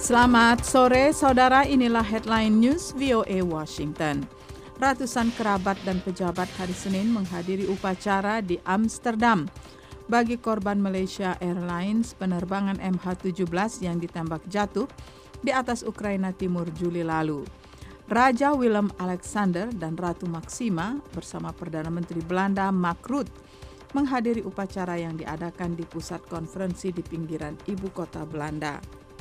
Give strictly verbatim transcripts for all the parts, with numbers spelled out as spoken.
Selamat sore saudara, inilah headline news V O A Washington. Ratusan kerabat dan pejabat hari Senin menghadiri upacara di Amsterdam bagi korban Malaysia Airlines penerbangan M H tujuh belas yang ditembak jatuh di atas Ukraina Timur Juli lalu. Raja Willem Alexander dan Ratu Maxima bersama Perdana Menteri Belanda Mark Rutte menghadiri upacara yang diadakan di pusat konferensi di pinggiran ibu kota Belanda.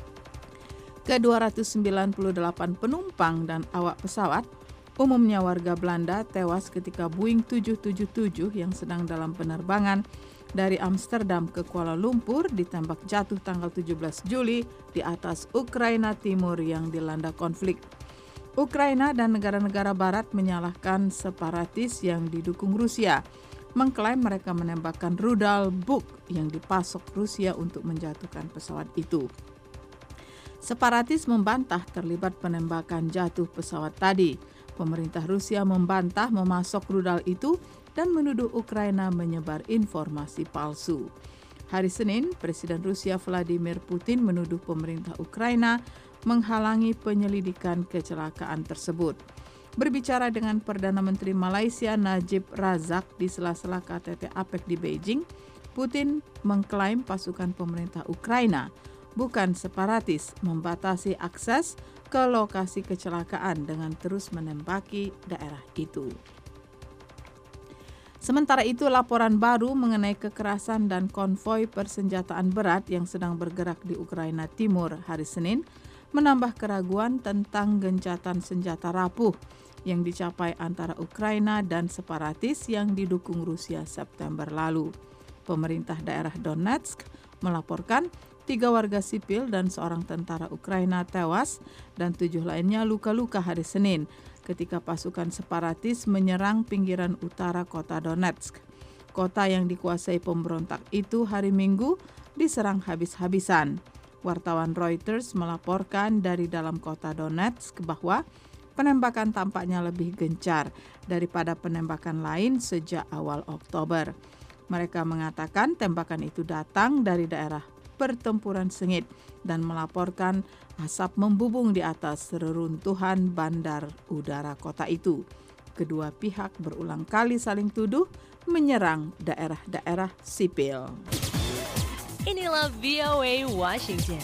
Ke dua ratus sembilan puluh delapan penumpang dan awak pesawat, umumnya warga Belanda, tewas ketika Boeing tujuh tujuh tujuh yang sedang dalam penerbangan dari Amsterdam ke Kuala Lumpur ditembak jatuh tanggal tujuh belas Juli di atas Ukraina Timur yang dilanda konflik. Ukraina dan negara-negara barat menyalahkan separatis yang didukung Rusia, mengklaim mereka menembakkan rudal Buk yang dipasok Rusia untuk menjatuhkan pesawat itu. Separatis membantah terlibat penembakan jatuh pesawat tadi. Pemerintah Rusia membantah memasok rudal itu dan menuduh Ukraina menyebar informasi palsu. Hari Senin, Presiden Rusia Vladimir Putin menuduh pemerintah Ukraina menghalangi penyelidikan kecelakaan tersebut. Berbicara dengan Perdana Menteri Malaysia Najib Razak di sela-sela K T T APEC di Beijing, Putin mengklaim pasukan pemerintah Ukraina, bukan separatis, membatasi akses ke lokasi kecelakaan dengan terus menembaki daerah itu. Sementara itu, laporan baru mengenai kekerasan dan konvoi persenjataan berat yang sedang bergerak di Ukraina Timur hari Senin menambah keraguan tentang gencatan senjata rapuh yang dicapai antara Ukraina dan separatis yang didukung Rusia September lalu. Pemerintah daerah Donetsk melaporkan tiga warga sipil dan seorang tentara Ukraina tewas dan tujuh lainnya luka-luka hari Senin ketika pasukan separatis menyerang pinggiran utara kota Donetsk. Kota yang dikuasai pemberontak itu hari Minggu diserang habis-habisan. Wartawan Reuters melaporkan dari dalam kota Donetsk bahwa penembakan tampaknya lebih gencar daripada penembakan lain sejak awal Oktober. Mereka mengatakan tembakan itu datang dari daerah pertempuran sengit dan melaporkan asap membubung di atas reruntuhan bandar udara kota itu. Kedua pihak berulang kali saling tuduh menyerang daerah-daerah sipil. Inilah V O A Washington.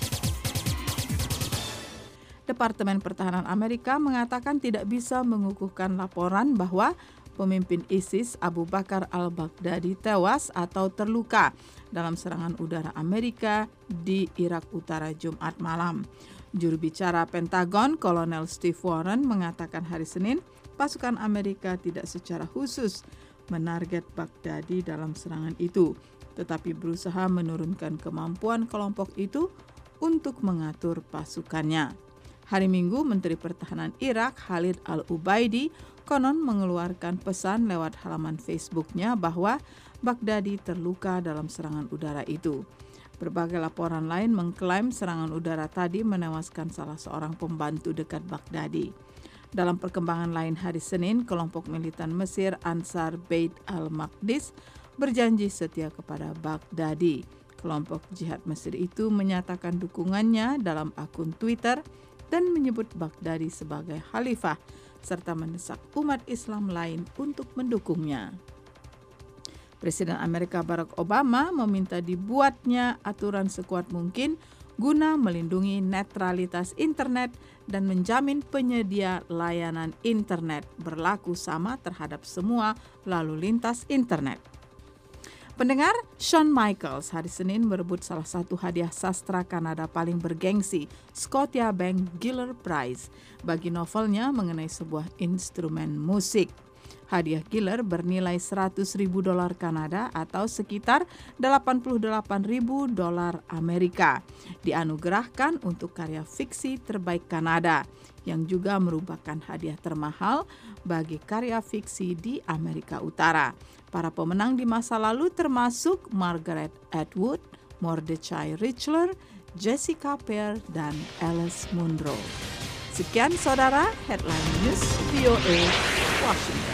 Departemen Pertahanan Amerika mengatakan tidak bisa mengukuhkan laporan bahwa pemimpin ISIS Abu Bakar al-Baghdadi tewas atau terluka dalam serangan udara Amerika di Irak Utara Jumat malam. Juru bicara Pentagon, Kolonel Steve Warren, mengatakan hari Senin pasukan Amerika tidak secara khusus menarget Baghdadi dalam serangan itu, tetapi berusaha menurunkan kemampuan kelompok itu untuk mengatur pasukannya. Hari Minggu, Menteri Pertahanan Irak Khalid al-Ubaidi konon mengeluarkan pesan lewat halaman Facebooknya bahwa Baghdadi terluka dalam serangan udara itu. Berbagai laporan lain mengklaim serangan udara tadi menewaskan salah seorang pembantu dekat Baghdadi. Dalam perkembangan lain hari Senin, kelompok militan Mesir Ansar Beit al-Maqdis berjanji setia kepada Baghdadi. Kelompok jihad Mesir itu menyatakan dukungannya dalam akun Twitter dan menyebut Baghdadi sebagai khalifah serta mendesak umat Islam lain untuk mendukungnya. Presiden Amerika Barack Obama meminta dibuatnya aturan sekuat mungkin guna melindungi netralitas internet dan menjamin penyedia layanan internet berlaku sama terhadap semua lalu lintas internet. Pendengar, Shawn Michaels hari Senin merebut salah satu hadiah sastra Kanada paling bergengsi, Scotiabank Giller Prize, bagi novelnya mengenai sebuah instrumen musik. Hadiah Giller bernilai seratus ribu dolar Kanada atau sekitar delapan puluh delapan ribu dolar Amerika. Dianugerahkan untuk karya fiksi terbaik Kanada, yang juga merupakan hadiah termahal bagi karya fiksi di Amerika Utara. Para pemenang di masa lalu termasuk Margaret Atwood, Mordechai Richler, Jessica Peer, dan Alice Munro. Sekian saudara, Headline News V O A Washington.